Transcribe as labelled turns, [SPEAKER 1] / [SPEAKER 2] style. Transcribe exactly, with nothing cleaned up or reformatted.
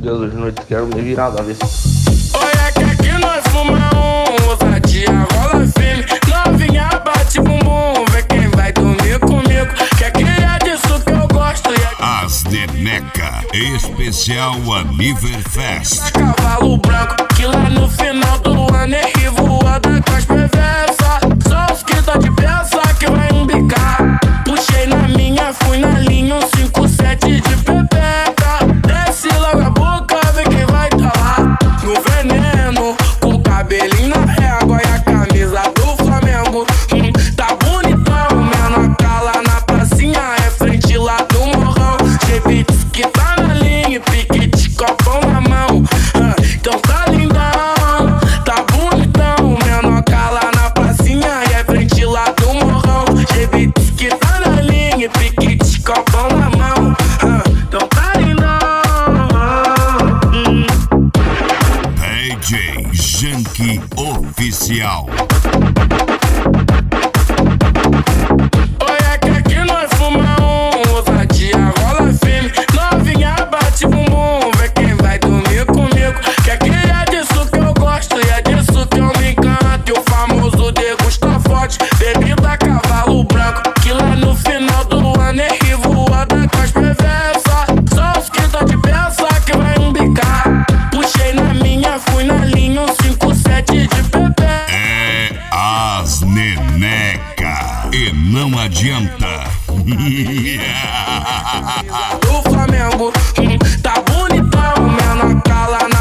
[SPEAKER 1] Deus, hoje noite quero me virar da vez.
[SPEAKER 2] Olha que aqui nós fuma um, ousadia rola firme. Novinha bate bumbum, vê quem vai dormir comigo. Que aqui é disso que eu gosto. E aqui
[SPEAKER 3] As Neneca, especial Aniverfest.
[SPEAKER 2] cavalo branco, que lá no final do ano é revoada com as perversas. Só os que tá de peça que vai embicar. Puxei na minha, fui na linha, um cinco sete de pepeca. Desce logo a boca, vê quem vai tá lá. No veneno, com o cabelinho na régua e a camisa do Flamengo. Hum, tá bonitão, menor cala na pracinha, é frente lá do morrão. G-Beats que tá na linha, pique de copão na mão. Ah, então tá lindão, tá bonitão, menor cala na pracinha e é frente lá do morrão. G-Beats que tá na linha, pique de copão na mão. Ah, então tá lindão. Hum.
[SPEAKER 3] D J Janky Oficial.
[SPEAKER 2] Olha que aqui nós fuma um, ousadia rola firme. Novinha bate bumbum, vê quem vai dormir comigo. Que aqui é disso que eu gosto e é disso que eu me encanto. E o famoso degusta forte, bebida cavalo branco, que lá no final do ano é revoada com as perversas. Só os que tá de peça que vai embicar. Puxei na minha, fui na linha, um cinco sete de pepe.
[SPEAKER 3] É As Neneca. E não adianta.
[SPEAKER 2] Do Flamengo, hum, tá bonitão, menor cala